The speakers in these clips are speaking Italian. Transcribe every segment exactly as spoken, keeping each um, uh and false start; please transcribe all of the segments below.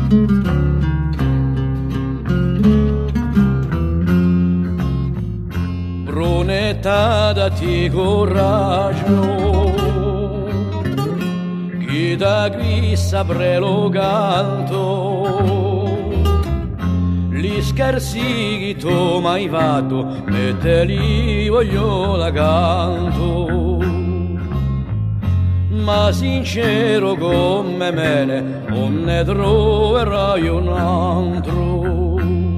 Brunetta dati coraggio, chi da qui saprà lo canto, gli scherzi che tu mai fatto, e te li voglio la canto. Ma sincero come me non ne troverai un altro.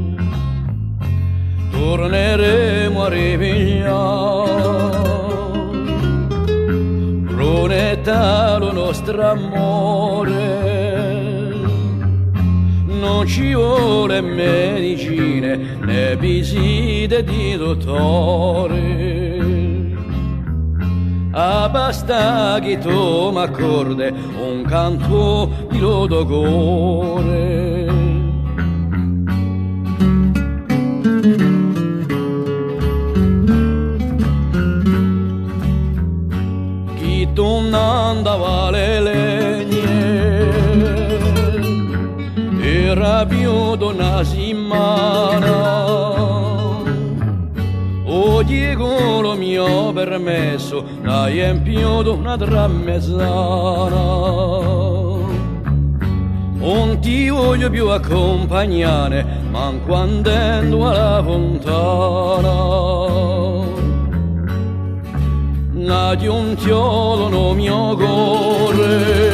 Torneremo a ripigliare, Brunetta, lo nostro amore. Non ci vuole medicine né visite di dottore. A basta che tu m'accorde un canto di lodogore. Chi tu andava le legne era più di una settimana. O Diego lo mio permesso dai empiuto una tramezzana. Non ti voglio più accompagnare manco andando alla fontana. Na di un tiolo no mio cuore,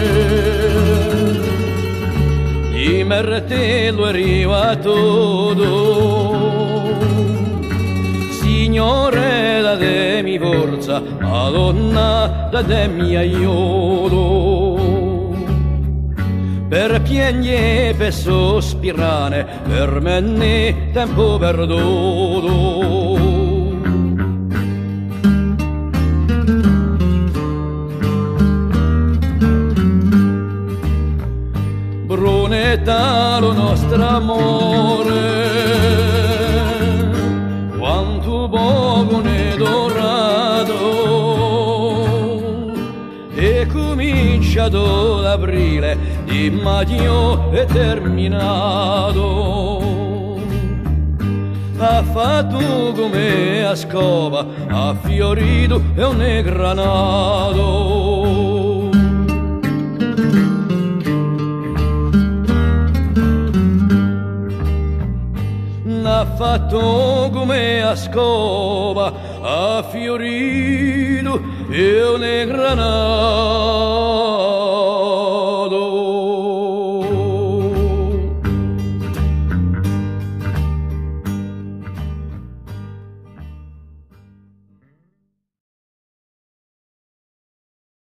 di martello arriva tutto. Signore da te mi forza, Madonna da te mi aiuto. Per piagne, per sospirare, per me ne tempo perduto. Brunetta, lo nostro amore, quanto poco ne dorato, e cominciato l'aprile di maggio è terminato. Ha fatto come a scopa, ha fiorito e un è granato. Ha fatto come a scopa, ha fiorito e un è granato.